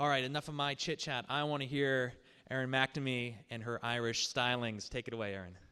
All right, enough of my chit-chat. I want to hear Erin McNamee and her Irish stylings. Take it away, Erin.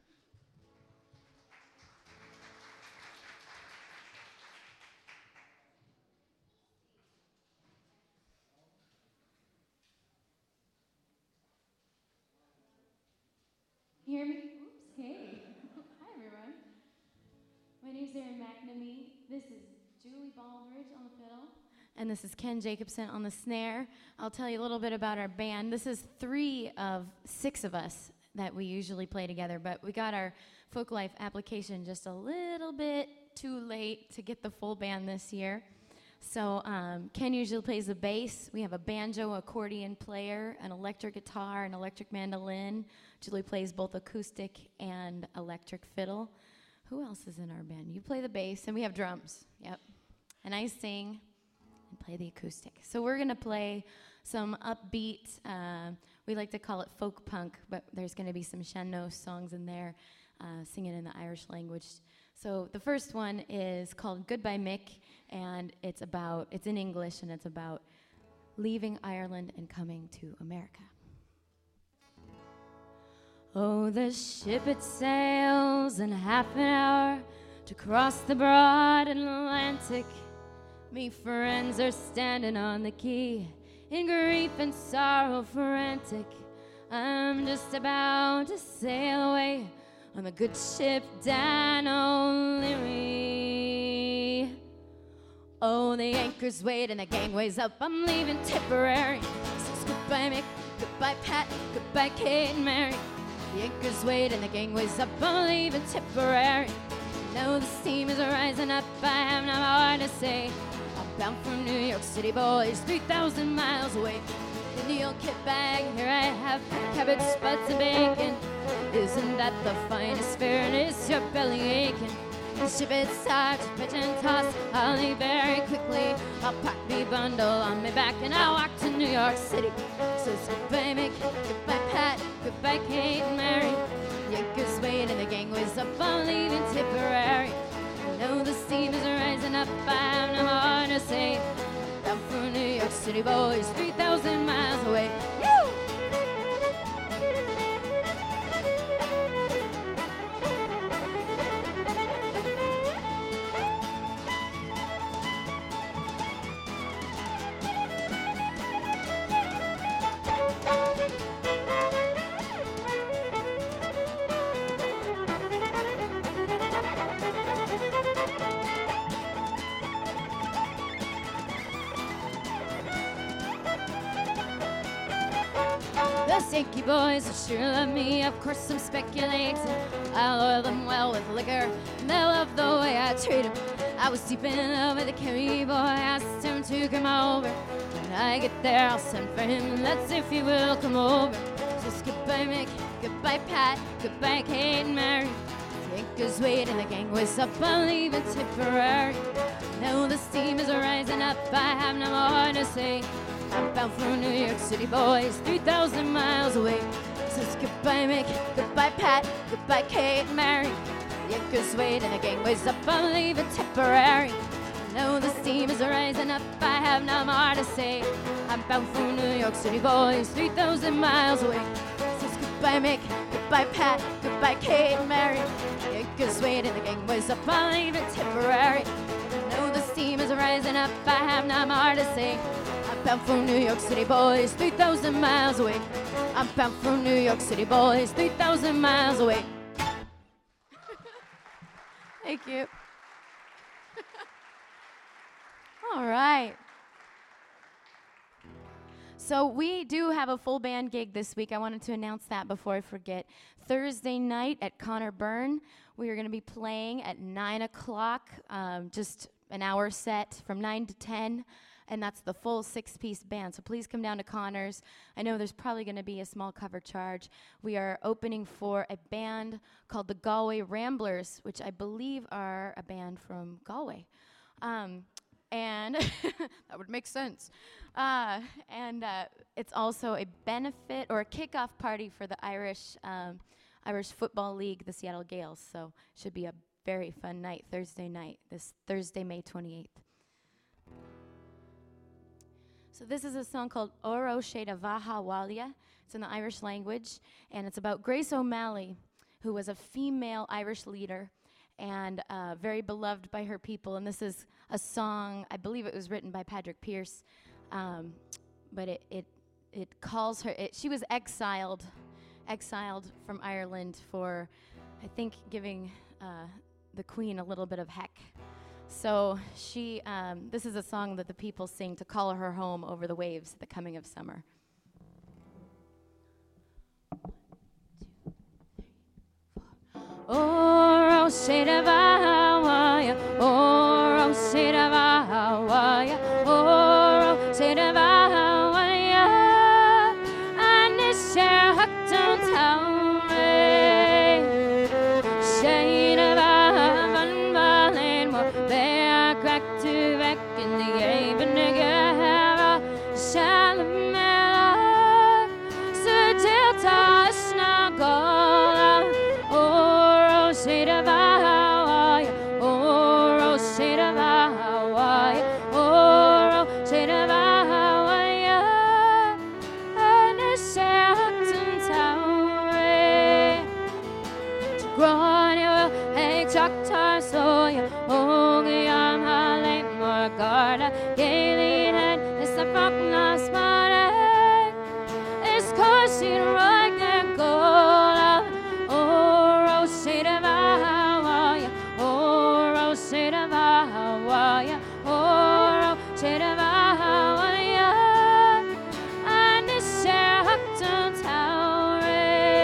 Hear me? Oops, hey. Hi, everyone. My name's Erin McNamee. This is Julie Baldridge on the fiddle. And this is Ken Jacobson on the snare. I'll tell you a little bit about our band. This is 3 of 6 of us that we usually play together, but we got our Folklife application just a little bit too late to get the full band this year. So Ken usually plays the bass. We have a banjo, accordion player, an electric guitar, an electric mandolin. Julie plays both acoustic and electric fiddle. Who else is in our band? You play the bass, and we have drums. Yep. And I sing and play the acoustic. So we're going to play some upbeat, we like to call it folk punk, but there's going to be some sean-nós songs in there, singing in the Irish language. So the first one is called Goodbye Mick, and it's in English, and it's about leaving Ireland and coming to America. Oh, the ship it sails in half an hour to cross the broad Atlantic. Me friends are standing on the quay in grief and sorrow frantic. I'm just about to sail away on the good ship Dan O'Leary. Oh, the anchor's weighed and the gangway's up. I'm leaving Tipperary. Says goodbye Mick, goodbye Pat, goodbye Kate and Mary. The anchor's weighed and the gangway's up. I'm leaving Tipperary. Now the steam is rising up. I have no more to say. I'm bound for New York City, boys, 3,000 miles away. In the old kit bag, here I have cabbage, spuds, and bacon. Isn't that the finest fare, and is your belly aching? The ship is starts, pitch and toss. I'll leave very quickly. I'll pack me bundle on my back and I'll walk to New York City. So it's goodbye Mick, goodbye Pat, goodbye Kate and Mary. The anchor's weighed and the gangway's up. I'm leaving Tipperary. I know the steam is rising up. I have no more to say. Bound for New York City, boys, 3,000 miles away. Woo! The Yankee boys will sure love me. Of course I'm speculating. I'll oil them well with liquor, and they'll love the way I treat them. I was deep in love with the Kerry boy. I asked him to come over. When I get there, I'll send for him, and let's see if he will come over. Just goodbye Mick, goodbye Pat, goodbye Kate and Mary. The anchor's weighed and the gangway's up. I'm leaving Tipperary. Now the steam is rising up. I have no more to say. I'm bound for New York City, boys, 3,000 miles away. Says goodbye Mick, goodbye Pat, goodbye Kate and Mary. The anchor's weighed and the gangway's up. I'm leaving Tipperary. Now the steam is rising up. I have no more to say. I'm bound for New York City, boys, 3,000 miles away. Says goodbye Mick, goodbye Pat, goodbye Kate and Mary. The anchor's weighed and the gangway's up. I'm leaving Tipperary. Now the steam is rising up. I have no more to say. I'm bound for New York City, boys, 3,000 miles away. I'm bound for New York City, boys, 3,000 miles away. Thank you. All right. So we do have a full band gig this week. I wanted to announce that before I forget. Thursday night at Connor Byrne, we are going to be playing at 9 o'clock, just an hour set from 9 to 10. And that's the full 6-piece band. So please come down to Connor's. I know there's probably going to be a small cover charge. We are opening for a band called the Galway Ramblers, which I believe are a band from Galway. And that would make sense. It's also a benefit or a kickoff party for the Irish Football League, the Seattle Gales. So it should be a very fun night, Thursday night, this Thursday, May 28th. So this is a song called Oro Sheda Vaha Walia. It's in the Irish language, and it's about Grace O'Malley, who was a female Irish leader and very beloved by her people. And this is a song, I believe it was written by Patrick Pearse, but it calls her, she was exiled from Ireland for, I think, giving the Queen a little bit of heck. So this is a song that the people sing to call her home over the waves at the coming of summer. Oro Sheda Vahawaya, Oro Sheda Vahawaya, Oro Sheda Vahawaya, Anisher Hakton Taure, Sheda Vahavan Valen, more bear crack to back in the Aben Gahara, Shalamela, Sir Delta Snagola. Sheda Vahawaya, Oro Sheda Vahawaya, Oro Sheda Vahawaya, Anisher Hakton Taure, Grania Hey Chaktar Soya, Ogiyam Halek Morgarda, Gailin Head, is the Fakna Smare, is Koshi Roig Gola, Oro Sheda Vahawaya, Oro Sheda Vahawaya, Oro Sheda Vahawaya, Anisher Hakton Taure.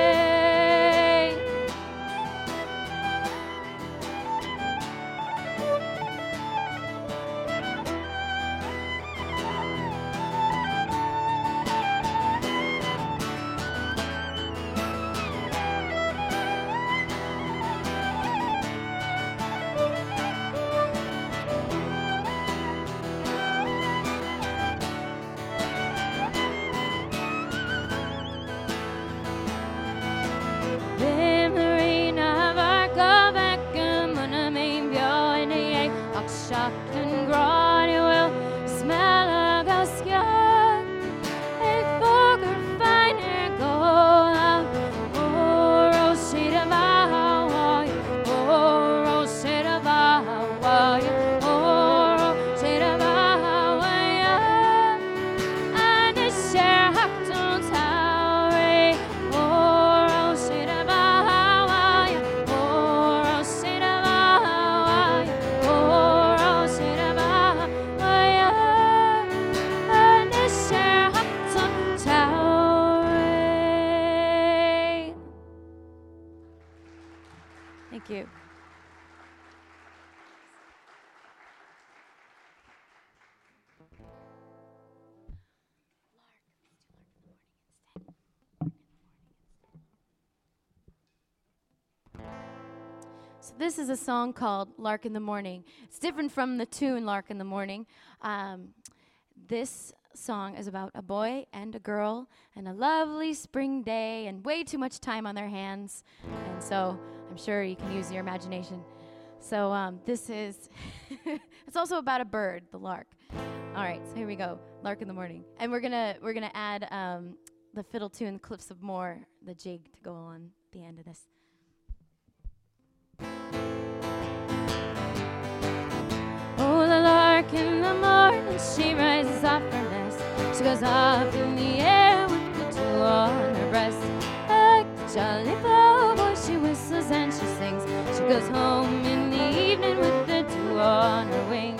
Shaken grani will smell a gaskia, a fogger finer gola, Oro Sheda Vahawaya, Oro Sheda Vahawaya, Oro Sheda Vahawaya, Anisher Hakton Taure, Oro Sheda Vahawaya, Oro Sheda Vahawaya, Oro Sheda Vahawaya, Anisher Hakton Taure. Thank you. So this is a song called Lark in the Morning. It's different from the tune Lark in the Morning. This song is about a boy and a girl and a lovely spring day and way too much time on their hands. And so I'm sure you can use your imagination. So this is, it's also about a bird, the lark. All right, so here we go, Lark in the Morning. And we're gonna add the fiddle tune, Cliffs of Moher, the jig to go on the end of this. Oh, the lark in the morning, she rises off her nest. She goes off in the air with the dew on her breast. Like the jolly bellboy, she whistles and she sings. She goes home in the evening with the dew on her wings.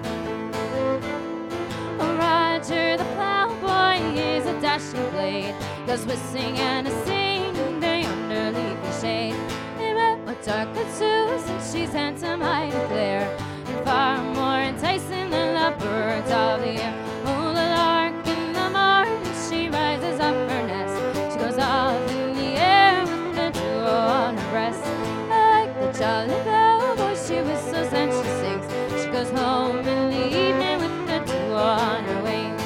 Oh, Roger the plowboy is a dashing blade, goes whistling and a-singing there yonder leafy shade. They met with darker Susan, she's handsome, I declare, and far more enticing than the birds of the air. Oh, the lark in the morning, she rises up her nest. She goes off in the air with the dew on her breast. Like the jolly bellboy, she whistles and she sings. She goes home in the evening with the dew on her wings.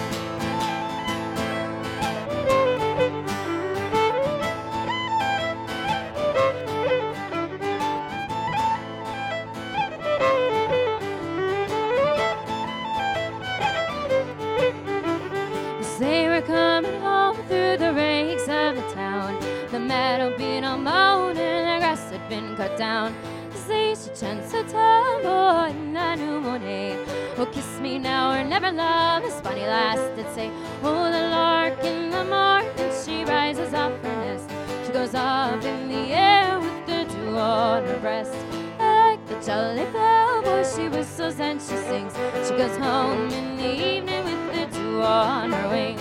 coming home through the rakes of the town. The meadow being all mown and the grass had been cut down. Say she chance a boy in the new morning. Oh, kiss me now or never love, this funny lass did say. Oh, the lark in the morning, she rises off her nest. She goes up in the air with the dew on her breast. Like the jolly bellboy, she whistles and she sings. She goes home in the evening with the dew on her wings.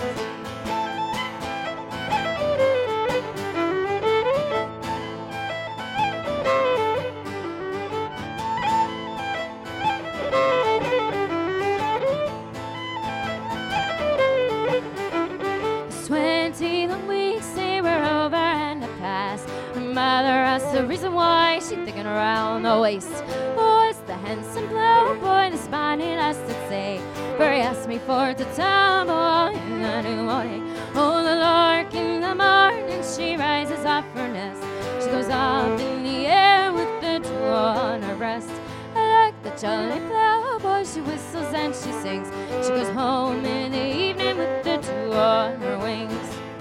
20 long weeks, they were over and a past. Her mother asked the reason why she'd thinking around the waist. Was the handsome plowboy, the spiny lass did say. For he asked me for to tumble in the new morning. Oh, the lark in the morning, she rises off her nest. She goes up in the air with the dew on her breast. Like the jolly plowboy, she whistles and she sings. She goes home in the evening with the dew on her wings.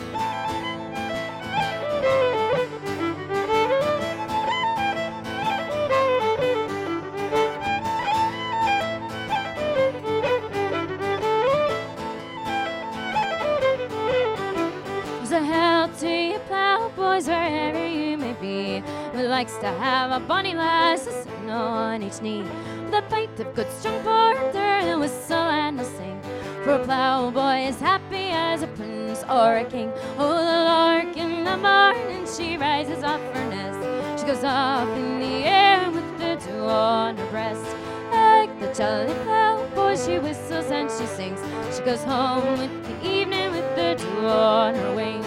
There's a help to you plowboys wherever you may be, who likes to have a bonny lass sitting on each knee, with a pint of good strong porter and a whistle and a sing. For a plowboy is happy as a prince or a king. Oh, the lark in the morning, she rises off her nest. She goes up in the air with the dew on her breast. Like the jolly plowboy, she whistles and she sings. She goes home with the evening with the dew on her wings.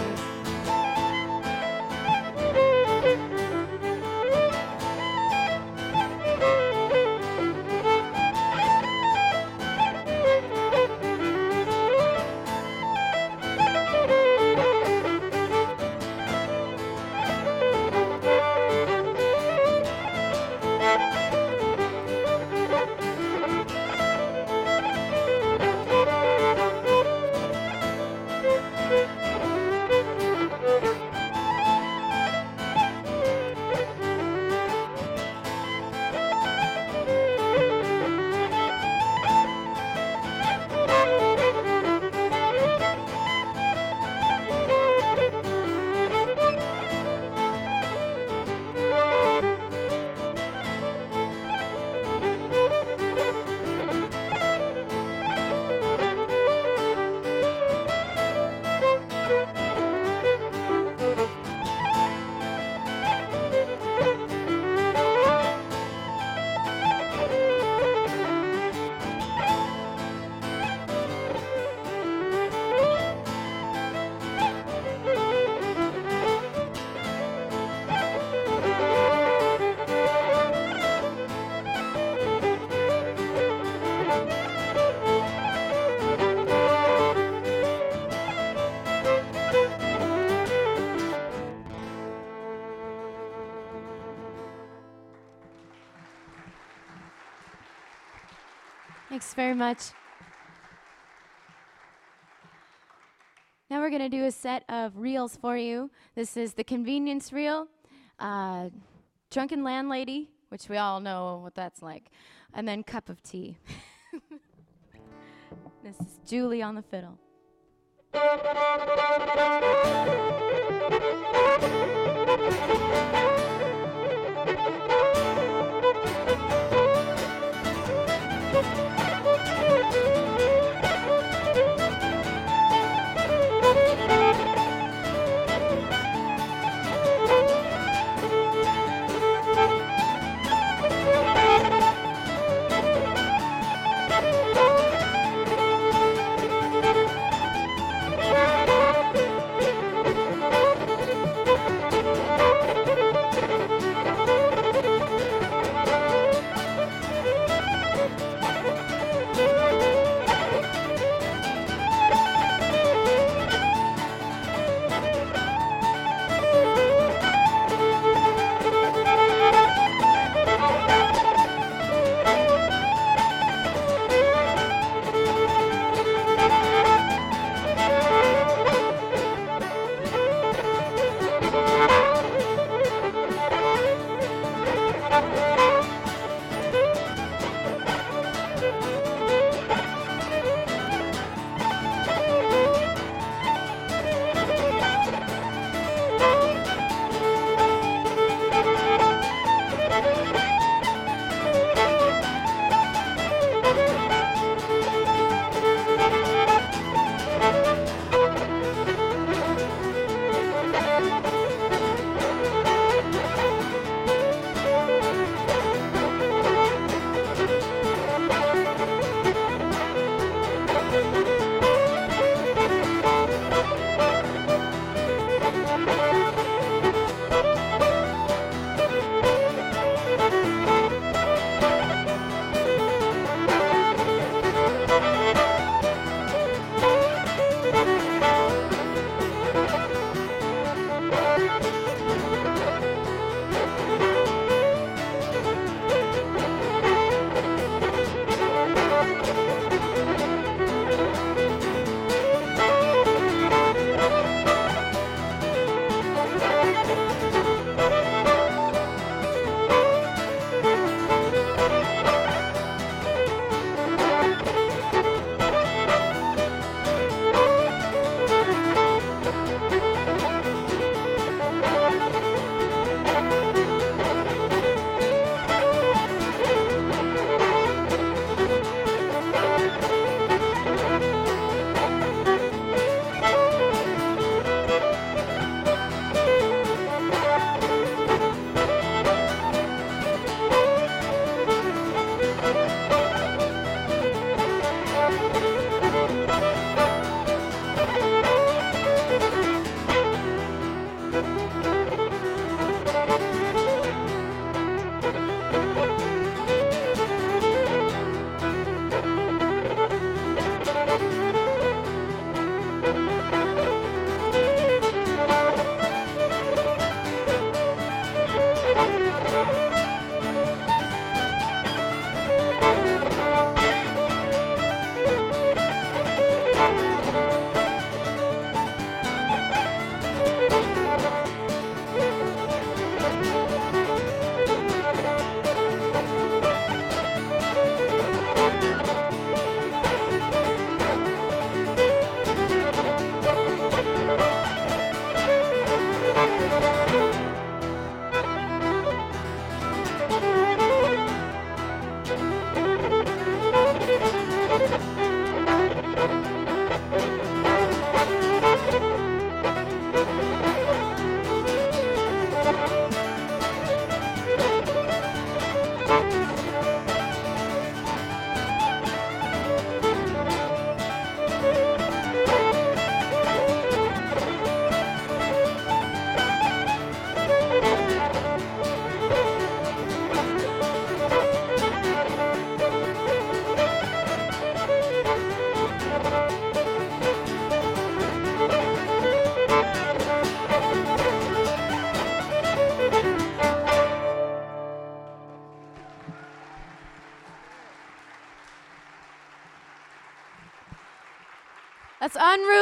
Thanks very much. Now we're going to do a set of reels for you. This is the convenience reel, drunken landlady, which we all know what that's like, and then cup of tea. This is Julie on the fiddle.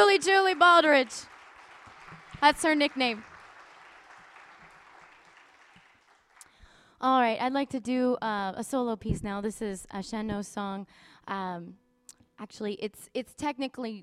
Julie Baldridge. That's her nickname. All right, I'd like to do a solo piece now. This is a Shano song. Actually, it's technically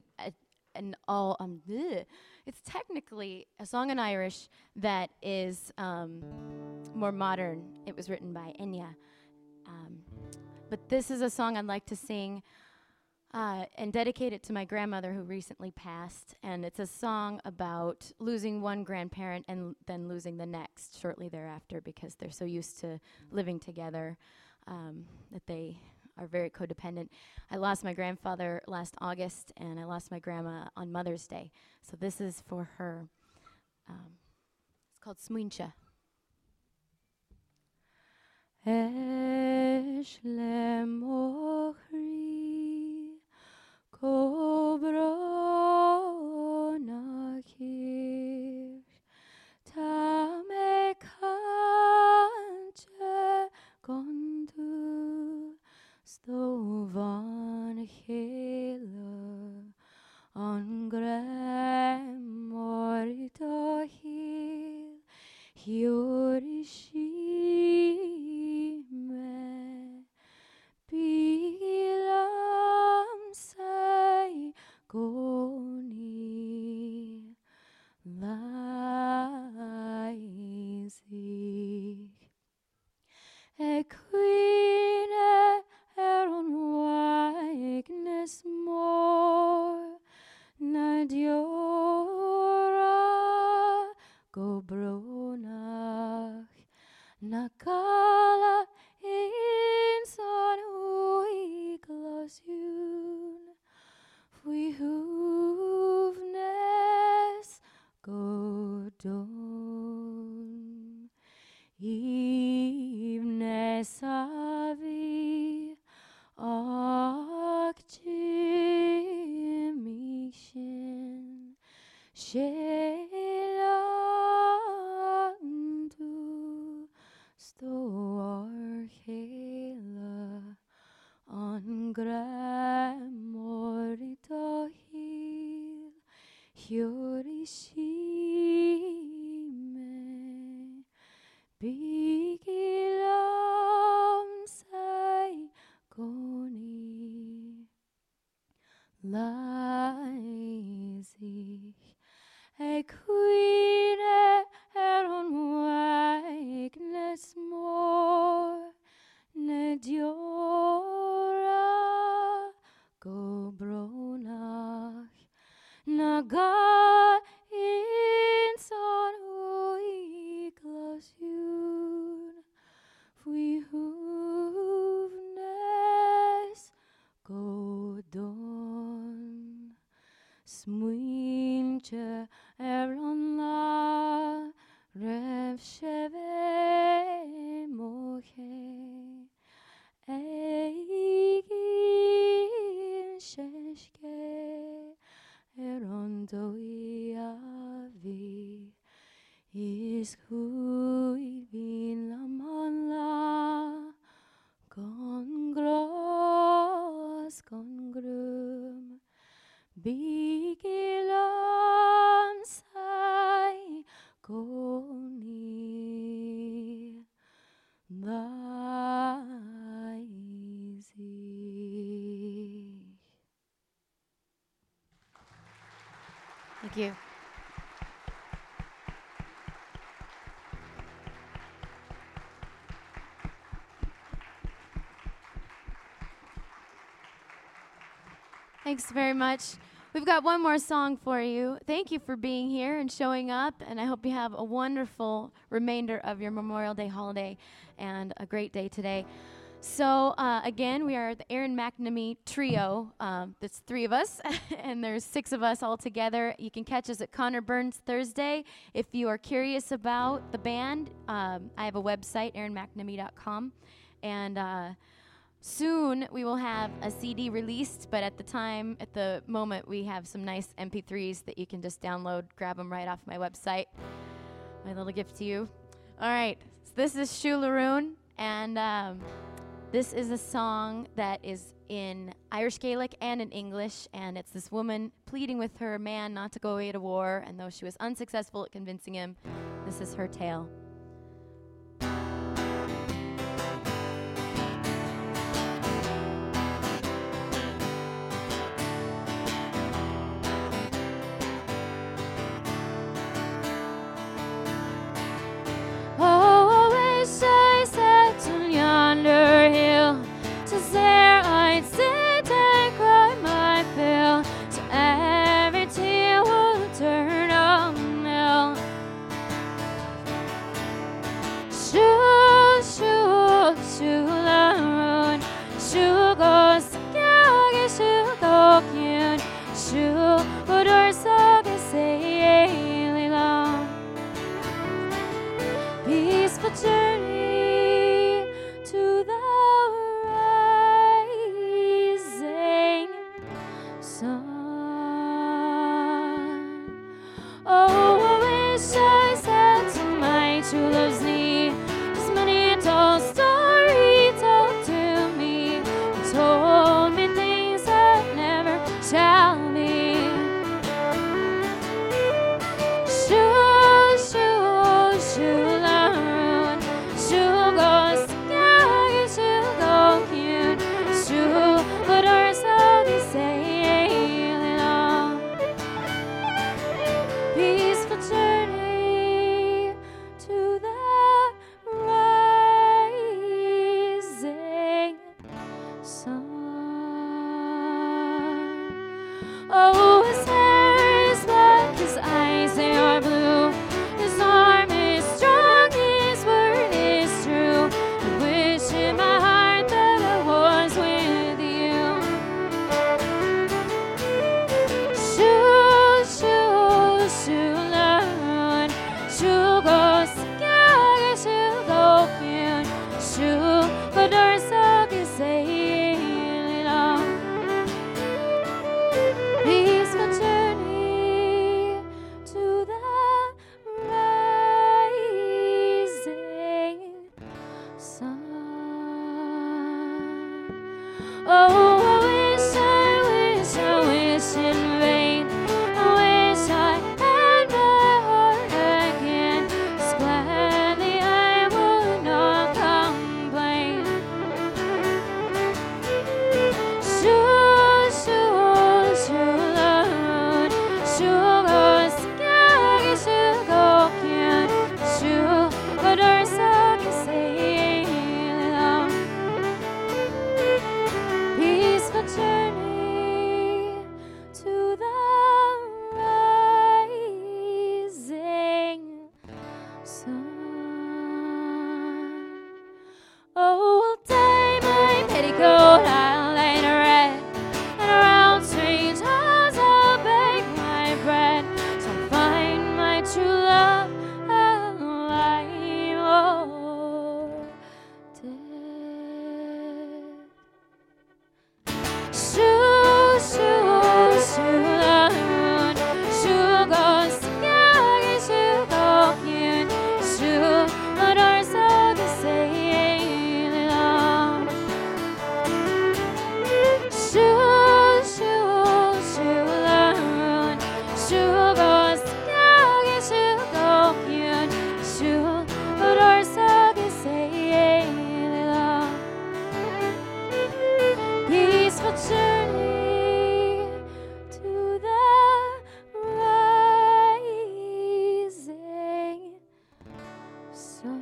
it's technically a song in Irish that is more modern. It was written by Enya. But this is a song I'd like to sing and dedicate it to my grandmother who recently passed. And it's a song about losing one grandparent and then losing the next shortly thereafter because they're so used to living together that they are very codependent. I lost my grandfather last August, and I lost my grandma on Mother's Day. So this is for her. It's called Smuincha. Esh le mochri kobro na kirch ta me kanche gondu sto van hele on grem morito hil hiorishi me bilam sai goni laisig equine on weakness more na diora go bronach na kala in son ui glasun fui huvnes go don Evenes avi Akjimishin Shelandu Stoar Hela on Gramorito Hil Hiorishime Bigilam sai goni laisig equine on weakness more ne diora go bronach naga in son ui glasun fui huvnes go don smuinche eron la rev sheve moche eigin sheshke eron doi avi is hui bin la con gros con grum bigilam sai goni laisig. Thank you. Thanks very much. We've got one more song for you. Thank you for being here and showing up, and I hope you have a wonderful remainder of your Memorial Day holiday and a great day today. So, again, we are the Aaron McNamee Trio. There's 3 of us, and there's 6 of us all together. You can catch us at Connor Burns Thursday. If you are curious about the band, I have a website, aaronmcnamee.com, and soon we will have a CD released, but at the moment, we have some nice MP3s that you can just download, grab them right off my website. My little gift to you. All right, so this is Shu Laroon, and this is a song that is in Irish Gaelic and in English, and it's this woman pleading with her man not to go away to war, and though she was unsuccessful at convincing him, this is her tale. Oh, I wish I sat on yonder hill, 'tis there I'd sit and cry my fill, so every tear would turn a mill. Shoo, shoo, shoo, la roon, shoo, go skaggy, shoo, go kyun, shoo, but our sog is sailing on. Peaceful journey to the rising sun. Oh, I wish I sat to my true love's knee, as many a tall story told to me, and told me things that never shall be. Shoo, shoo, shoo, la roon, shoo, go skaggy, shoo, go kyun, shoo, but our song is sailing on. Peaceful journey to the rising sun. Oh, his hair is black, his eyes they are blue, his arm is strong, his word is true. I wish in my heart that I was with you. Shoo, shoo, shoo, la roon, shoo, go skaggy, shoo, go kyun, shoo, but our song is sailing on. Peaceful journey to the rising sun. Oh, I wish in vain. I wish I had my heart again, 'cause gladly I would not complain. Shoo, shoo, shoo, la roon, shoo, go skaggy, shoo, go kyun, shoo, but our song is sailing on. Peaceful journey to the rising sun. Oh, I'll tie my petticoat, I'll light a red, and around strange halls I'll bake my bread, so I'll find my true love alive or dead. Shoo, shoo, shoo, la roon, shoo, go skaggy, shoo, go kyun, shoo, but our song is sailing on. Shoo, shoo, shoo, la roon, shoo, go skaggy, shoo, go kyun, shoo, but our song is sailing on. Peaceful journey to the rising sun.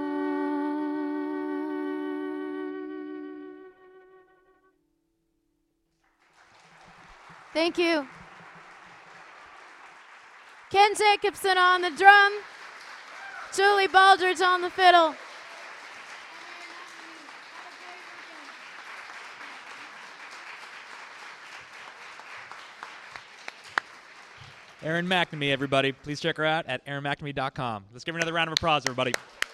Thank you. Ken Jacobson on the drum, Julie Baldridge on the fiddle. Erin McNamee, everybody. Please check her out at erinmcnamee.com. Let's give her another round of applause, everybody.